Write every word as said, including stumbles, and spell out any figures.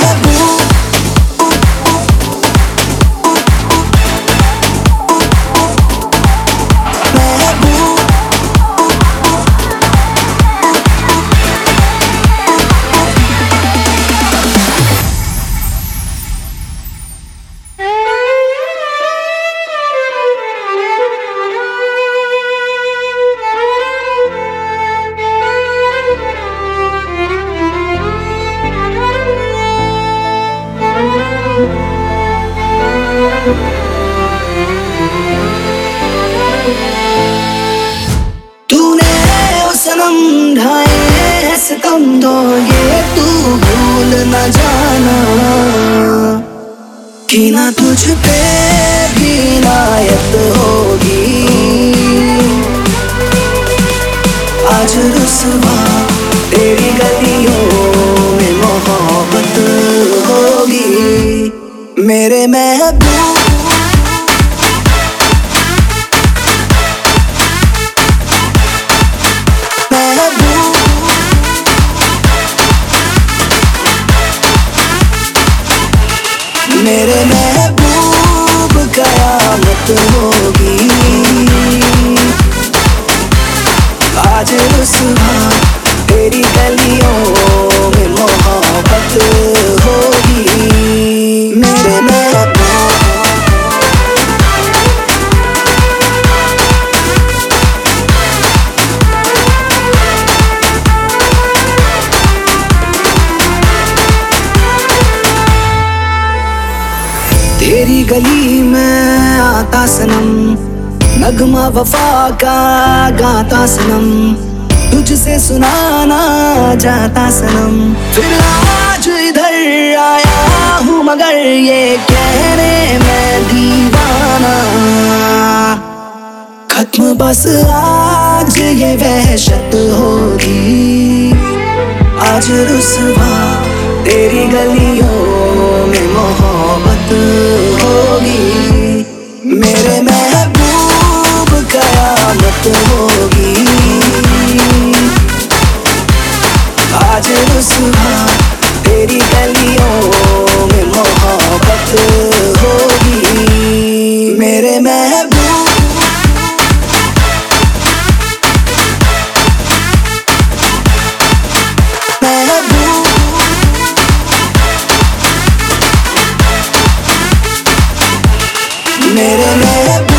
महबूब तूने ओ सनम ढाए हैं सितम, तो ये तू भूल न जाना कि ना तुझ पे भी नायत होगी। आज रुसवा तेरी गलियों में मोहब्बत होगी। मेरे महबूब मेरे महबूब कयामत होगी। आज रुसवा तेरी गलियों में मोहब्बत होगी। मेरे महबूब तेरी गली में आता सनम, नगमा वफा का गाता सनम, तुझसे सुनाना चाहता सनम। फिर आज इधर आया हूँ मगर ये कहने में दीवाना, खत्म बस आज ये वहशत होगी। आज रुसवा तेरी गलियों में मोहब्बत होगी। मेरे महबूब कयामत होगी। आज रुसवा तेरी गलियों में मोहब्बत होगी। मेरे महबूब मेरे महबूब